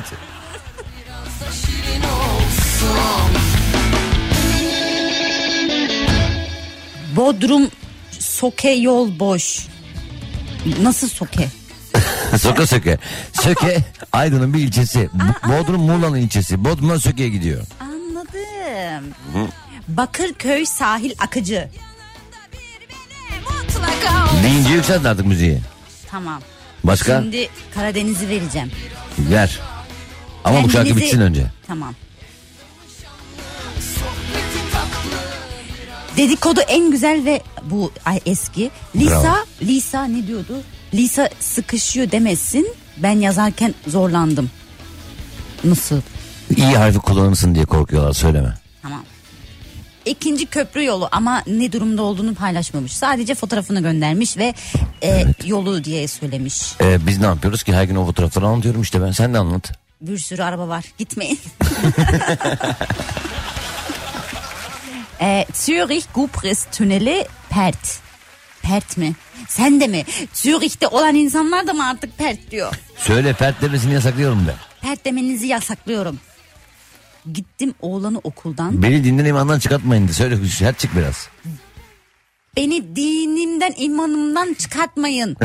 Bodrum Soke yol boş. Nasıl Soke? Soke Söke. Söke Aydın'ın bir ilçesi. Aa, Bodrum Muğla'nın ilçesi. Bodrum'dan Söke'ye gidiyor. Anladım. Hı. Bakırköy sahil akıcı. Deyince yükselt artık müziği. Tamam. Başka? Şimdi Karadeniz'i vereceğim. Ver. Ama Kendinizi... bu şarkı bitsin önce. Tamam. Dedikodu en güzel ve bu ay eski. Lisa, Bravo. Lisa ne diyordu? Lisa sıkışıyor demesin. Ben yazarken zorlandım. Nasıl? İyi harfi kullanırsın diye korkuyorlar, söyleme. Tamam. İkinci köprü yolu ama ne durumda olduğunu paylaşmamış. Sadece fotoğrafını göndermiş ve e, evet. yolu diye söylemiş. Ee, biz ne yapıyoruz ki her gün o fotoğrafları anlatıyorum işte ben. Sen de anlat. Bir sürü araba var. Gitmeyin. e, Zürich Gupres tüneli pert. Pert mi? Sen de mi? Zürich'te olan insanlar da mı artık pert diyor? Söyle, pert demesini yasaklıyorum ben. Pert demenizi yasaklıyorum. Gittim oğlanı okuldan. Beni dinden imandan çıkartmayın. Söyle, her çık biraz. Beni dinimden imanımdan çıkartmayın.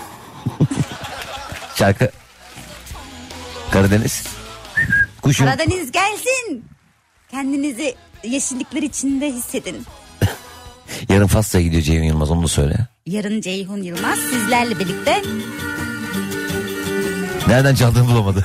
Şarkı. Karadeniz. Kuşum. Karadeniz gelsin. Kendinizi yeşillikler içinde hissedin. Yarın Fas'ta gidiyor Ceyhun Yılmaz, onu da söyle. Yarın Ceyhun Yılmaz sizlerle birlikte. Nereden çaldığını bulamadı.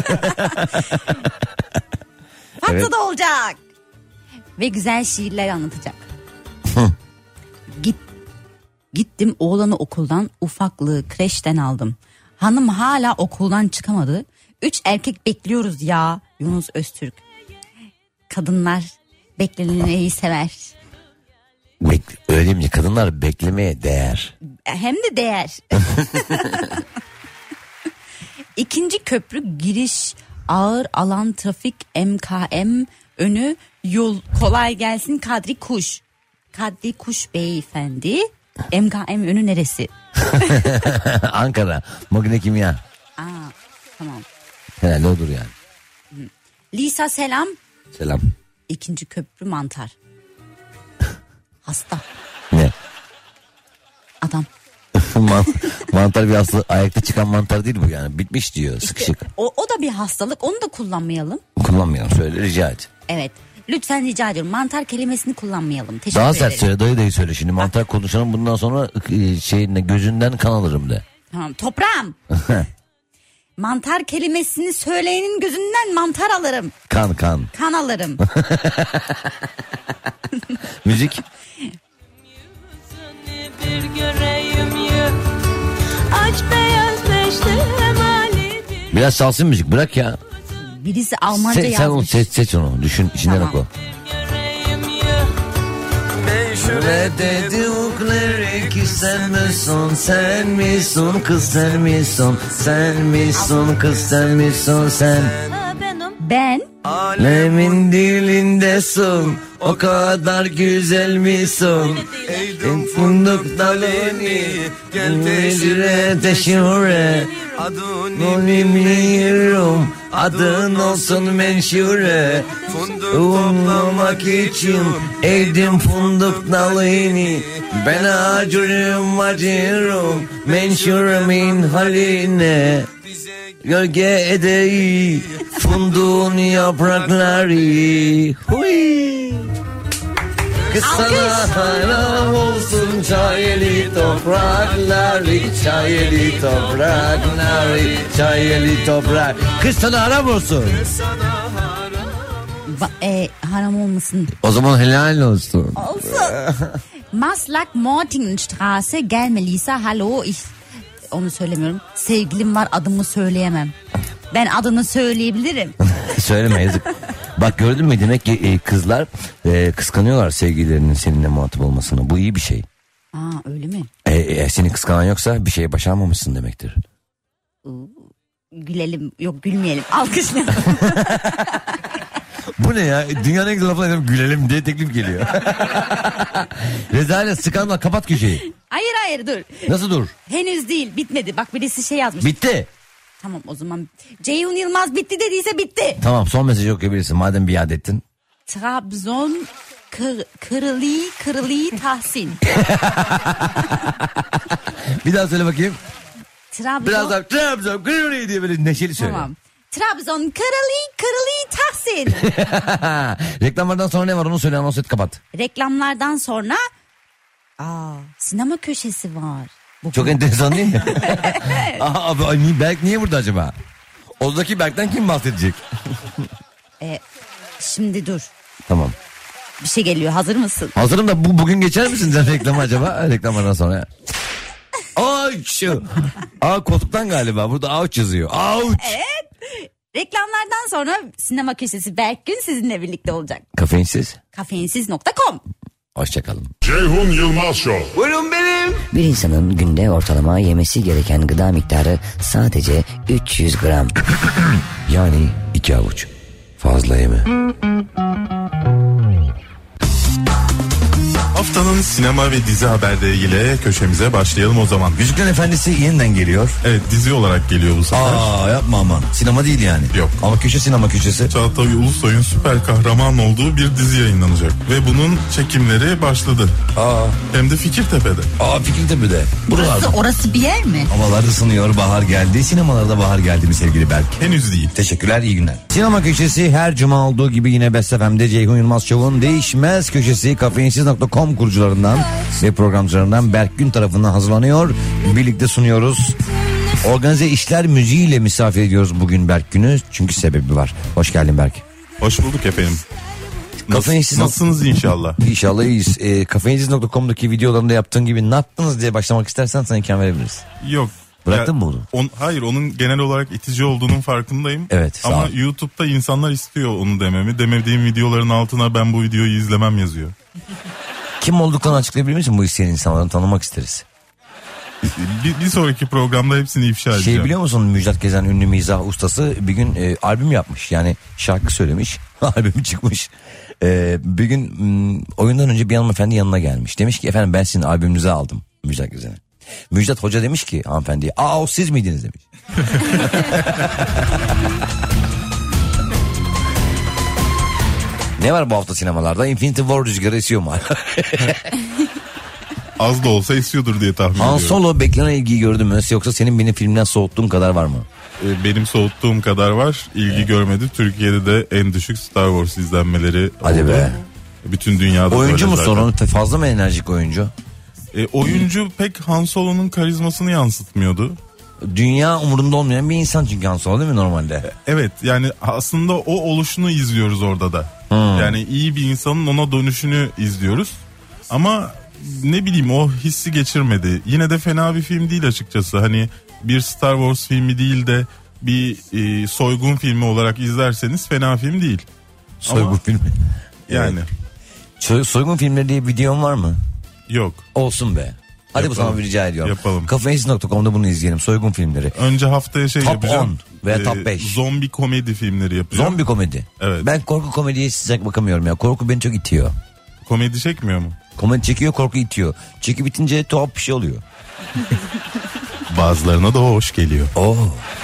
Fas'ta evet. da olacak. Ve güzel şiirler anlatacak. Git, gittim oğlanı okuldan, ufaklığı kreşten aldım. Hanım hala okuldan çıkamadı. Üç erkek bekliyoruz ya. Yunus Öztürk. Kadınlar bekleneneyi sever. Bek, öyle değil mi? Kadınlar beklemeye değer. Hem de değer. İkinci köprü giriş ağır alan trafik M K M önü yol kolay gelsin Kadri Kuş. Kadri Kuş beyefendi. M K M önü neresi? Ankara. Makine kimya. Aa, tamam. Herhalde odur yani. Lisa selam. Selam. İkinci köprü mantar. Hasta. Ne? Adam. Mantar bir hastalık. Ayakta çıkan mantar değil bu yani. Bitmiş diyor İşte sıkışık. o, o da bir hastalık. Onu da kullanmayalım. Kullanmayalım, söyle, rica et. Evet. Lütfen rica ediyorum. Mantar kelimesini kullanmayalım. Teşekkür Daha ederim. sert söyle, dayı dayı söyle şimdi. Mantar konuşalım, bundan sonra şeyine, gözünden kan alırım de. Tamam. Toprağım. Mantar kelimesini söyleyenin gözünden mantar alırım. Kan kan. Kan alırım. Müzik. Bir göreyim ya. Aç beyazlaştı hemali. Biraz salsın müzik, bırak ya. Birisi Almanca Se, sen onu yazmış. seç, seç onu. Düşün, içinden Tamam. oku. Dedikleri ki sen misin, sen misin, kız sen misin, sen misin, kız sen misin, sen. Ben. Alemin dilindesin, o kadar güzel misin? En fındık dalını, gel teşhire teşhire. Adını bilmiyorum, adın olsun menşure. Toplamak için eğdim fındık dalını. Ben acırım acırım menşuremin haline. Gölge edeyi funduğun yaprakları. Huy. Kız sana hayran olsun çayeli toprakları, çayeli toprakları, çayeli toprak. Kız sana haram olsun. Ba- e, haram olmasın. O zaman helal olsun. Olsun. Maslak Mortingenstraße, gel Melisa, hallo. Ich, onu söylemiyorum. Sevgilim var, adımı söyleyemem. Ben adını söyleyebilirim. Söyleme, yazık. Bak gördün mü, demek ki e, kızlar e, kıskanıyorlar sevgililerinin seninle muhatap olmasını. Bu iyi bir şey. Aa, öyle mi? E, e, seni kıskanan yoksa bir şeye başarmamışsın demektir. Gülelim, yok gülmeyelim, alkışlayalım. Bu ne ya? Dünyanın en güzel lafını ediyorum, gülelim diye teklif geliyor. Rezalet, sıkanma, kapat köşeyi. Hayır hayır dur. Nasıl dur? Henüz değil, bitmedi. Bak birisi şey yazmış. Bitti. Tamam o zaman. Ceyhun Yılmaz bitti dediyse bitti. Tamam, son mesajı okuyabilirsin madem bir iade ettin. Trabzon kır, kırılı kırılı Tahsin. Bir daha söyle bakayım. Trabzon. Biraz daha Trabzon kırılı diye böyle neşeli söyle. Tamam. Trabzon kırılı kırılı Tahsin. Reklamlardan sonra ne var onu söyle, anons et, kapat. Reklamlardan sonra aa, sinema köşesi var. Bu Çok enteresan değil mi? Aa, abi, ay, Berk niye burada acaba? Oradaki Berk'ten kim bahsedecek? e, şimdi dur. Tamam. Bir şey geliyor, hazır mısın? Hazırım da bu, bugün geçer misin sen reklamı acaba? Reklamlardan sonra. Ouch. Aa, koltuktan galiba. Burada ouch yazıyor. Ouch. Evet. Reklamlardan sonra sinema köşesi Berkgün sizinle birlikte olacak. Kafeinsiz. Kafeinsiz nokta com. Hoşçakalın. Ceyhun Yılmaz Show. Buyurun benim. Bir insanın günde ortalama yemesi gereken gıda miktarı sadece üç yüz gram. Yani iki avuç. Fazla yeme. Haftanın sinema ve dizi haberleriyle köşemize başlayalım o zaman. Yüzüklerin Efendisi yeniden geliyor. Evet, dizi olarak geliyor bu sefer. Aa, yapma ama. Sinema değil yani. Yok. Ama köşe sinema köşesi. Çağatay Ulusoy'un süper kahraman olduğu bir dizi yayınlanacak. Ve bunun çekimleri başladı. Aa. Hem de Fikirtepe'de. Aa, Fikirtepe'de. Burası orası bir yer mi? Havalar ısınıyor, bahar geldi. Sinemalarda bahar geldi mi sevgili Berk? Henüz değil. Teşekkürler, iyi günler. Sinema köşesi her cuma olduğu gibi yine Best F M'de Ceyhun Yılmaz Show'un değişmez köşesi kafeinsiz nokta com kurucularından ve programcılarından Berk Gün tarafından hazırlanıyor. Birlikte sunuyoruz. Organize işler müziğiyle misafir ediyoruz bugün Berk Gün'ü. Çünkü sebebi var. Hoş geldin Berk. Hoş bulduk efendim. Kafeinsiz Nasılsınız inşallah? İnşallah iyiyiz. E, kafeinsiz nokta com'daki videolarında yaptığın gibi ne yaptınız diye başlamak istersen sana imkan verebiliriz. Yok. Bıraktın ya, mı onu? On, hayır, onun genel olarak itici olduğunun farkındayım. Evet, sağ ama ol. YouTube'da insanlar istiyor onu dememi. Demediğim videoların altına ben bu videoyu izlemem yazıyor. Kim olduklarını açıklayabilir misin bu isteyen insanların, tanımak isteriz. bir, bir sonraki programda hepsini ifşa edeceğim. Şey biliyor musun, Müjdat Gezen ünlü mizah ustası bir gün e, albüm yapmış. Yani şarkı söylemiş. Albümü çıkmış. E, bir gün m, oyundan önce bir hanımefendi yanına gelmiş. Demiş ki efendim ben sizin albümünüzü aldım Müjdat Gezen'e. Müjdat Hoca demiş ki hanımefendiye, aa o siz miydiniz demiş. Ne var bu hafta sinemalarda? Infinity War rüzgarı esiyor mu? Az da olsa esiyordur diye tahmin Han ediyorum. Solo beklenen ilgiyi gördün mü? Yoksa senin benim filmden soğuttuğum kadar var mı? Benim soğuttuğum kadar var. İlgi evet. görmedi. Türkiye'de de en düşük Star Wars izlenmeleri Hadi oldu. Be. Bütün dünyada. Oyuncu mu sorun? Fazla mı enerjik oyuncu? E, oyuncu pek Han Solo'nun karizmasını yansıtmıyordu. Dünya umurunda olmayan bir insan çünkü Han Solo değil mi normalde? Evet, yani aslında o oluşunu izliyoruz orada da. Hmm. Yani iyi bir insanın ona dönüşünü izliyoruz. Ama ne bileyim o hissi geçirmedi. Yine de fena bir film değil açıkçası. Hani bir Star Wars filmi değil de bir e, soygun filmi olarak izlerseniz fena film değil. Soygun Ama, filmi. Yani. Evet. Soygun filmleri diye videom var mı? Yok. Olsun be. Hadi Yapalım. bu sana bir rica ediyorum. Yapalım. Kafeinsiz nokta com'da bunu izleyelim. Soygun filmleri. Önce haftaya şey top yapacağım. on veya ee, top beş. Zombi komedi filmleri yapacağım. Zombi komedi. Evet. Ben korku komediye sıcak bakamıyorum ya. Korku beni çok itiyor. Komedi çekmiyor mu? Komedi çekiyor, korku itiyor. Çeki bitince tuhaf bir şey oluyor. Bazılarına da hoş geliyor. Oo.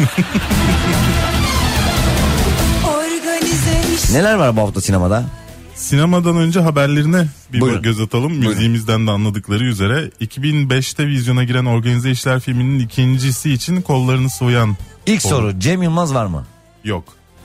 Neler var bu hafta sinemada? Sinemadan önce haberlerine bir Buyurun. göz atalım. Buyurun. Müziğimizden de anladıkları üzere iki bin beşte vizyona giren Organize İşler filminin ikincisi için kollarını sıvayan. İlk oldu. soru, Cem Yılmaz var mı? Yok.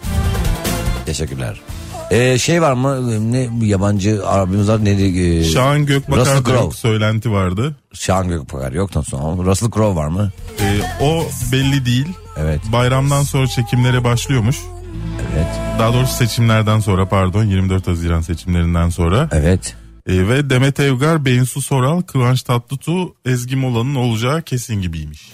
Teşekkürler. Ee, şey var mı? Ne yabancı abimiz var? Neydi? Ee, Şahan Gökbakar'da yok, söylenti vardı. Şahan Gökbakar yoktan sonra. Russell Crowe var mı? Ee, o belli değil. Evet. Bayramdan sonra çekimlere başlıyormuş. Evet. Daha doğrusu seçimlerden sonra, pardon, yirmi dört Haziran seçimlerinden sonra. Evet. Ee, ve Demet Evgar, Bensu Soral, Kıvanç Tatlıtuğ, Ezgi Mola'nın olacağı kesin gibiymiş.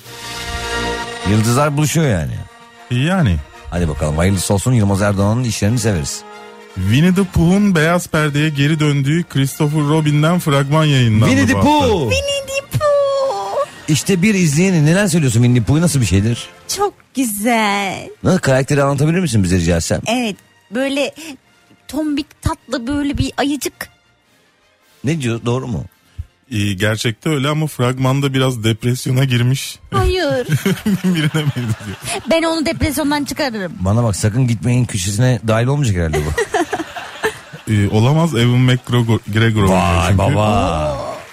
Yıldızlar buluşuyor yani. Yani. Hadi bakalım hayırlısı olsun. Yılmaz Erdoğan'ın işlerini severiz. Winnie the Pooh'un beyaz perdeye geri döndüğü Christopher Robin'den fragman yayınlandı. Winnie the Pooh. Winnie the Pooh. İşte bir izleyeni neler söylüyorsun? Winnie the Pooh nasıl bir şeydir? Çok güzel. Nasıl, karakteri anlatabilir misin bize rica etsem? Evet, böyle tombik tatlı böyle bir ayıcık. Ne diyor, doğru mu? Ee, gerçekte öyle ama fragmanda biraz depresyona girmiş. Hayır. Birine benziyor. Ben onu depresyondan çıkarırım. Bana bak, sakın gitmeyin köşesine dahil olmayacak herhalde bu. ee, olamaz, Ewan McGregor. Vay baba.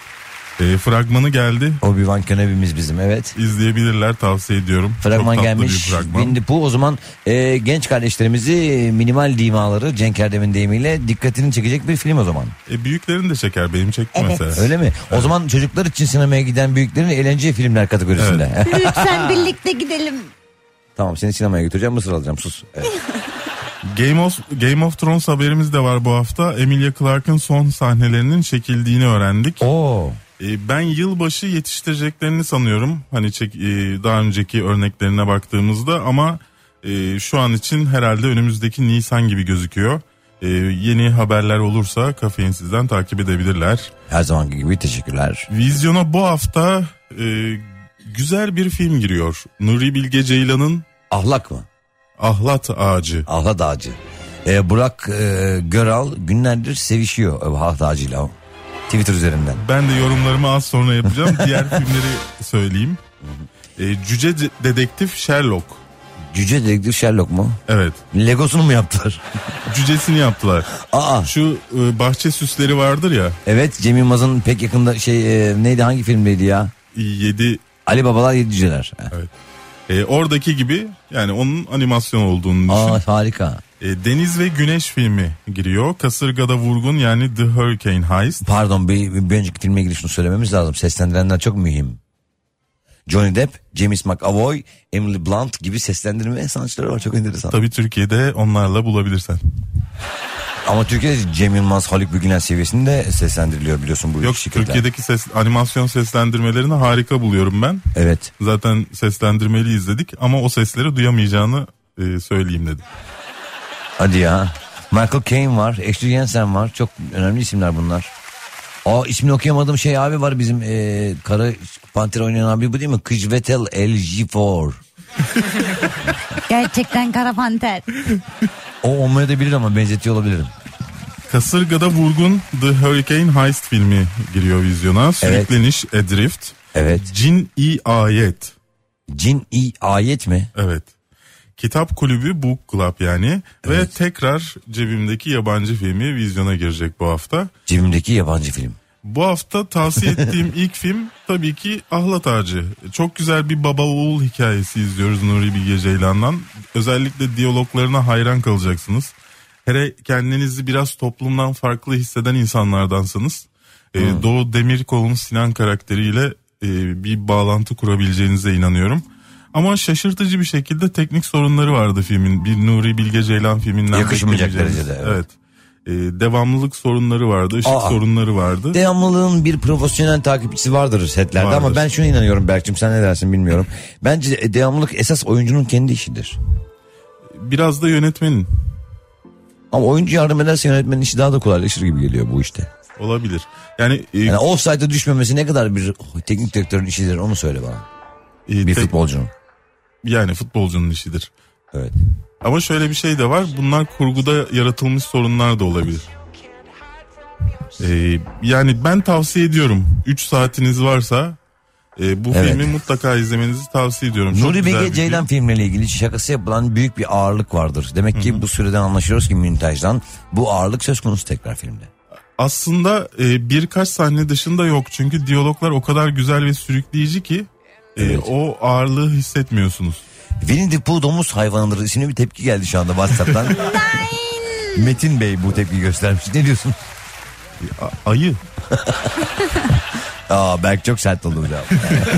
E, fragmanı geldi. Obi-Wan Kenobi'miz bizim, evet. İzleyebilirler, tavsiye ediyorum. Fragman gelmiş. Winnie the Pooh. O zaman e, genç kardeşlerimizi minimal dimaları, Cenk Erdem'in deyimiyle dikkatini çekecek bir film o zaman. E, büyüklerin de çeker, benim çekti evet. mesela. Öyle mi? Evet. O zaman çocuklar için sinemaya giden büyüklerin eğlence filmler kategorisinde. Evet. Lütfen birlikte gidelim. Tamam, seni sinemaya götüreceğim, mısır alacağım, sus. Evet. Game of Game of Thrones haberimiz de var bu hafta. Emilia Clarke'ın son sahnelerinin çekildiğini öğrendik. Oo. E, ben yılbaşı yetiştireceklerini sanıyorum. Hani çek, e, daha önceki örneklerine baktığımızda ama e, şu an için herhalde önümüzdeki Nisan gibi gözüküyor. E, yeni haberler olursa Kafeinsiz'den takip edebilirler. Her zamanki gibi teşekkürler. Vizyona bu hafta e, güzel bir film giriyor. Nuri Bilge Ceylan'ın Ahlak mı? Ahlat Ağacı. Ahlat Ağacı. Ee, Burak e, Göral günlerdir sevişiyor Ahlat Ağacı'yla o. Twitter üzerinden. Ben de yorumlarımı az sonra yapacağım. Diğer filmleri söyleyeyim. E, Cüce Dedektif Sherlock. Cüce Dedektif Sherlock mu? Evet. Legosunu mu yaptılar? Cücesini yaptılar. Aa. Şu e, bahçe süsleri vardır ya. Evet, Cem Yılmaz'ın pek yakında şey e, neydi, hangi filmdeydi ya? Yedi. Ali Babalar Yedi Cüceler. Evet. E, oradaki gibi yani onun animasyon olduğunu düşün. Aa, harika. E, Deniz ve Güneş filmi giriyor. Kasırgada Vurgun, yani The Hurricane Heist. Pardon, bir, bir önceki filme ilgili şunu söylememiz lazım. Seslendirenler çok mühim. Johnny Depp, James McAvoy, Emily Blunt gibi seslendirme sanatçıları var, çok enteresan. Tabii Türkiye'de onlarla bulabilirsen. Ama Türkiye'de Cem Yılmaz, Haluk Bilginer seviyesinde seslendiriliyor biliyorsun bu Yok, şirketler. Türkiye'deki ses, animasyon seslendirmelerini harika buluyorum ben. Evet. Zaten seslendirmeli izledik ama o sesleri duyamayacağını e, söyleyeyim dedim. Hadi ya. Michael Caine var, Ashley Jensen var. Çok önemli isimler bunlar. Aa, ismini okuyamadığım şey abi var bizim e, Kara Panter oynayan abi, bu değil mi? Kıcvetel L G dört. Gerçekten Kara Panter. O olmayabilir ama benzetiyor olabilirim. Kasırgada Vurgun The Hurricane Heist filmi giriyor vizyona. Sürükleniş evet. Adrift. Evet. Cin-i Ayet. Cin-i Ayet mi? Evet. Kitap kulübü Book Club yani. Evet. Ve tekrar cebimdeki yabancı filmi vizyona girecek bu hafta. Cebimdeki yabancı film. Bu hafta tavsiye ettiğim ilk film tabii ki Ahlat Ağacı. Çok güzel bir baba oğul hikayesi izliyoruz Nuri Bilge Ceylan'dan. Özellikle diyaloglarına hayran kalacaksınız. Hele kendinizi biraz toplumdan farklı hisseden insanlardansınız. Ee, hmm. Doğu Demirkol'un Sinan karakteriyle e, bir bağlantı kurabileceğinize inanıyorum. Ama şaşırtıcı bir şekilde teknik sorunları vardı filmin. Bir Nuri Bilge Ceylan filminden. Yakışmayacak derecede. Evet. evet. Ee, devamlılık sorunları vardı, ışık Aa, sorunları vardı. Devamlılığın bir profesyonel takipçisi vardır setlerde vardır. Ama ben şuna inanıyorum Berk'cim, sen ne dersin bilmiyorum. Bence devamlılık esas oyuncunun kendi işidir. Biraz da yönetmenin. Ama oyuncu yardım ederse yönetmenin işi daha da kolaylaşır gibi geliyor bu işte. Olabilir. Yani, e, yani offside'a düşmemesi ne kadar bir oh, teknik direktörün işidir, onu söyle bana. E, bir te- futbolcunun. Yani futbolcunun işidir. Evet. Ama şöyle bir şey de var. Bunlar kurguda yaratılmış sorunlar da olabilir. Ee, yani ben tavsiye ediyorum. üç saatiniz varsa e, bu evet. filmi mutlaka izlemenizi tavsiye ediyorum. Nuri Bilge Ceylan film. filmleriyle ilgili şakası yapılan büyük bir ağırlık vardır. Demek ki Hı-hı. bu süreden anlaşıyoruz ki montajdan bu ağırlık söz konusu tekrar filmde. Aslında e, birkaç sahne dışında yok. Çünkü diyaloglar o kadar güzel ve sürükleyici ki e, evet. o ağırlığı hissetmiyorsunuz. Winnie the Pooh domuz hayvanıdır isimli bir tepki geldi şu anda WhatsApp'tan. Metin Bey bu tepki göstermiş. Ne diyorsun? A- ayı. Aa, Berk çok sert oldu hocam.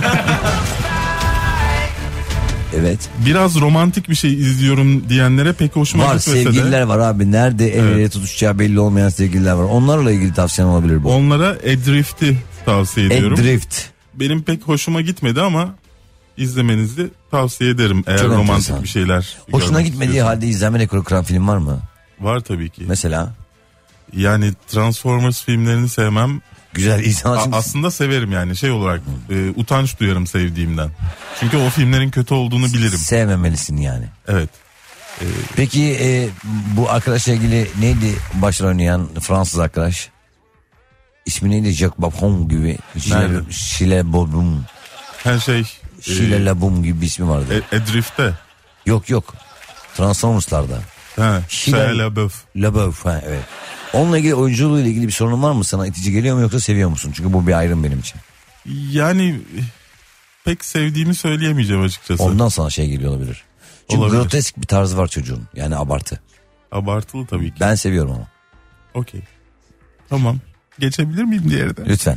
Evet. Biraz romantik bir şey izliyorum diyenlere pek hoşuma var, gitmese de. Var, sevgililer var abi. Nerede el ele evet. tutuşacağı belli olmayan sevgililer var. Onlarla ilgili tavsiyen olabilir bu. Onlara Adrift'i tavsiye ediyorum. Adrift. Benim pek hoşuma gitmedi ama izlemenizi tavsiye ederim eğer çok romantik enteresan. Bir şeyler. Hoşuna gitmediği halde izleme rekoru kıran film var mı? Var tabii ki. Mesela? Yani Transformers filmlerini sevmem. Güzel insan. A- aslında severim yani şey olarak e, utanç duyarım sevdiğimden. Çünkü o filmlerin kötü olduğunu bilirim. Sevmemelisin yani. Evet. Ee, Peki e, bu arkadaşla ilgili neydi başrol oynayan Fransız arkadaş? İsmi neydi? Jacques Babon gibi. Şile Bobum. Her şey. Şile Labum gibi bir ismi vardı. E, Adrift'te. Yok yok. Transformers'larda. Ha, Shia LaBeouf. LaBeouf ha, evet. Onunla ilgili oyunculuğuyla ilgili bir sorunun var mı? Sana itici geliyor mu yoksa seviyor musun? Çünkü bu bir ayrım benim için. Yani pek sevdiğimi söyleyemeyeceğim açıkçası. Ondan sana şey geliyor olabilir. Çünkü olabilir. Grotesk bir tarzı var çocuğun. Yani abartı. Abartılı tabii ki. Ben seviyorum ama. Okey. Tamam. Geçebilir miyim diğerine? Lütfen.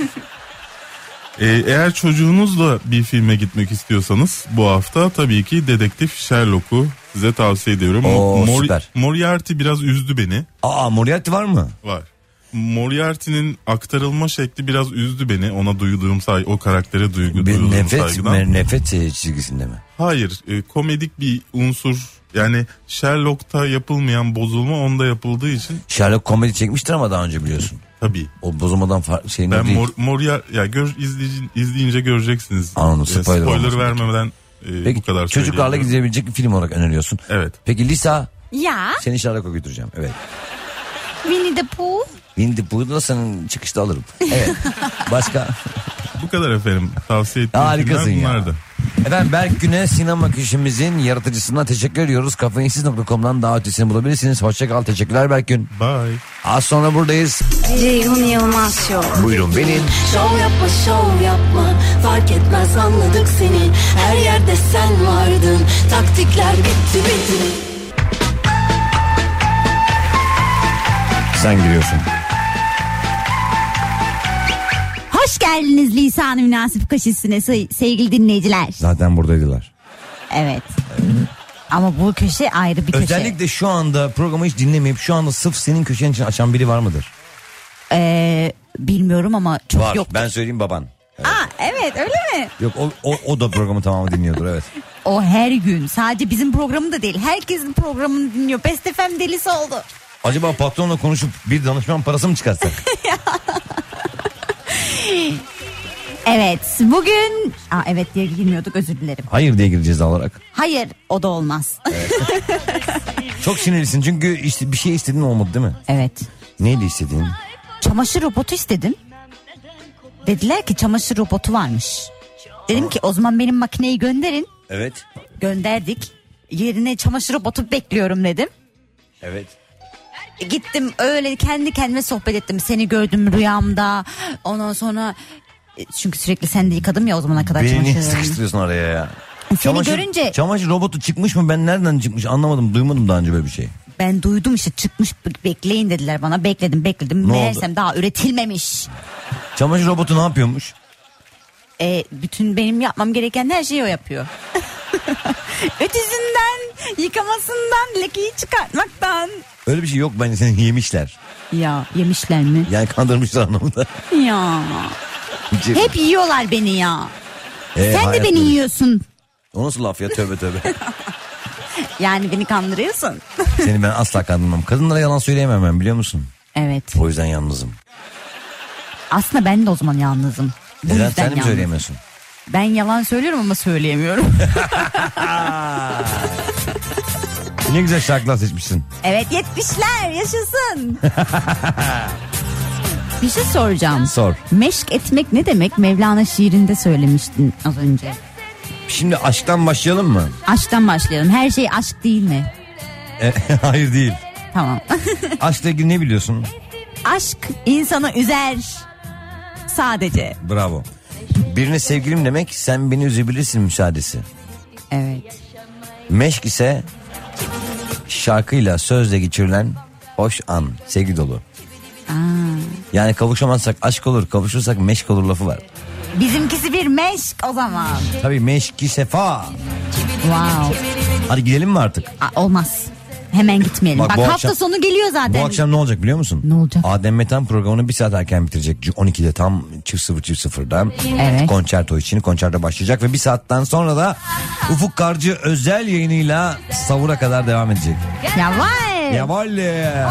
Ee, eğer çocuğunuzla bir filme gitmek istiyorsanız bu hafta tabii ki Dedektif Sherlock'u size tavsiye ediyorum. Oo, Mor- süper. Moriarty biraz üzdü beni. Aa, Moriarty var mı? Var. Moriarty'nin aktarılma şekli biraz üzdü beni. Ona duyduğum say, o karaktere duygu bir duyduğum nefret, saygıdan. Nefret çizgisinde mi? Hayır, e, komedik bir unsur. Yani Sherlock'ta yapılmayan bozulma onda yapıldığı için. Sherlock komedi çekmiştir ama daha önce biliyorsun. Tabii. O bozulmadan farklı şey ben değil. Mor, Moria ya gör izleyin, izleyince göreceksiniz. Anladım, spoiler, spoiler vermemeden e, peki, bu kadar çocuklarla gidebilecek bir film olarak öneriyorsun. Evet. Peki Lisa? Ya. Seni Sherlock'a götüreceğim. Evet. Winnie the Pooh. Winnie the Pooh'u da senin çıkışta alırım. Evet. Başka? Bu kadar efendim. Tavsiye ettiğim harikasın filmler ya. bunlardı. Efendim Berk Güne sinema köşemizin yaratıcısına teşekkür ediyoruz. kafeinsiz nokta com'dan daha ötesini bulabilirsiniz. Hoşçakal, teşekkürler Berk Gün. Bye. Az sonra buradayız. Ceyhun Yılmaz Show. Buyurun benim. Şov yapma şov yapma, fark etmez anladık seni. Her yerde sen vardın, taktikler bitti bitti. Sen giriyorsun. Hoş geldiniz Lisan-ı Münasip Köşesi'ne sevgili dinleyiciler. Zaten buradaydılar. Evet. Ama bu köşe ayrı bir köşe. Özellikle şu anda programı hiç dinlemeyip şu anda sırf senin köşen için açan biri var mıdır? Ee, bilmiyorum ama çok var. yok. Ben söyleyeyim, baban. Evet. Aa, evet öyle mi? Yok o, o, o da programı tamamı dinliyordur, evet. O her gün, sadece bizim programı da değil, herkesin programını dinliyor. Best F M delisi oldu. Acaba patronla konuşup bir danışman parası mı çıkarsak? Evet bugün... Aa, evet diye girmiyorduk, özür dilerim. Hayır diye gireceğiz olarak. Hayır, o da olmaz. Evet. Çok sinirlisin çünkü işte bir şey istedin, olmadı değil mi? Evet. Neydi istediğin? Çamaşır robotu istedim. Dediler ki çamaşır robotu varmış. Dedim ki o zaman benim makineyi gönderin. Evet. Gönderdik. Yerine çamaşır robotu bekliyorum dedim. Evet. Gittim öyle kendi kendime sohbet ettim. Seni gördüm rüyamda. Ondan sonra çünkü sürekli sen de yıkadım ya o zamana kadar Beni çamaşırlarımı. niye sıkıştırıyorsun araya ya? Seni çamaşır, görünce... Çamaşır robotu çıkmış mı? Ben nereden çıkmış anlamadım. Duymadım daha önce böyle bir şey. Ben duydum işte, çıkmış, bekleyin dediler bana. Bekledim bekledim. Ne Meğersem oldu? daha üretilmemiş. Çamaşır robotu ne yapıyormuş? E, bütün benim yapmam gereken her şeyi o yapıyor. Ütüsünden, yıkamasından, lekeyi çıkartmaktan. Öyle bir şey yok, bence seni yemişler. Ya yemişler mi? Yani kandırmışlar anlamında. Ya. Hep yiyorlar beni ya. Ee, Sen de beni hayatım. yiyorsun. O nasıl laf ya, tövbe tövbe. Yani beni kandırıyorsun. Seni ben asla kandırmam. Kadınlara yalan söyleyemem ben, biliyor musun? Evet. O yüzden yalnızım. Aslında ben de o zaman yalnızım. Bu Neden yüzden sen mi yalnızım. söyleyemiyorsun? Ben yalan söylüyorum ama söyleyemiyorum. Ne güzel şarkılar seçmişsin. Evet, yetmişler yaşasın. Bir şey soracağım. Sor. Meşk etmek ne demek? Mevlana şiirinde söylemiştin az önce. Şimdi aşktan başlayalım mı? Aşktan başlayalım. Her şey aşk değil mi? E, hayır değil. Tamam. Aşkla ilgili ne biliyorsun? Aşk insanı üzer. Sadece. Bravo. Birine sevgilim demek, sen beni üzebilirsin müsaadesi. Evet. Meşk ise şarkıyla sözle geçirilen hoş an, sevgi dolu. Aa. Yani kavuşamazsak aşk olur, kavuşursak meşk olur lafı var. Bizimkisi bir meşk o zaman. Tabii meşki sefa. Wow. Hadi gidelim mi artık? Aa, olmaz. Hemen gitmeyelim. Bak, Bak, bu hafta akşam- sonu geliyor zaten. Bu akşam ne olacak biliyor musun? Ne olacak? Adem Metan programını bir saat erken bitirecek. on ikide tam çift sıfır çift sıfırda. Evet. Konçerto için konçerto başlayacak ve bir saatten sonra da Ufuk Karcı özel yayınıyla sahura kadar devam edecek. Ya vay. Ya vallahi.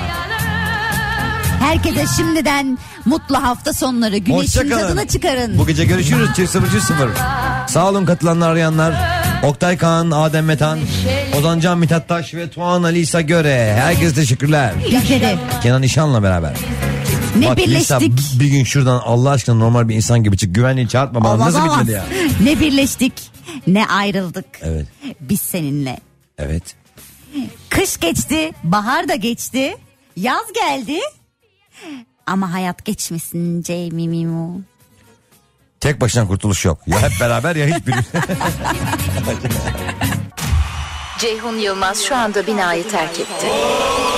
Herkese şimdiden mutlu hafta sonları. Güneşin Hoşça kalın. tadını çıkarın. Bu gece görüşürüz çift sıfır çift sıfır. Sağ olun katılanlar, arayanlar. Oktay Kaan, Adem Metan, Ozan Can, Mithat Taş ve Tuğan Ali İsa Göre. Herkese teşekkürler. Bizlere. Kenan İşan'la beraber. Ne Bak, Lisa, birleştik. bir gün şuradan Allah aşkına normal bir insan gibi çık. Güvenliği çağırtma bana. Olmaz, Nasıl olmaz. bitmedi ya? Ne birleştik ne ayrıldık. Evet. Biz seninle. Evet. Kış geçti, bahar da geçti, yaz geldi. Ama hayat geçmesin Jamie Mimo. Tek başına kurtuluş yok. Ya hep beraber ya hiçbirimiz. Ceyhun Yılmaz şu anda binayı terk etti.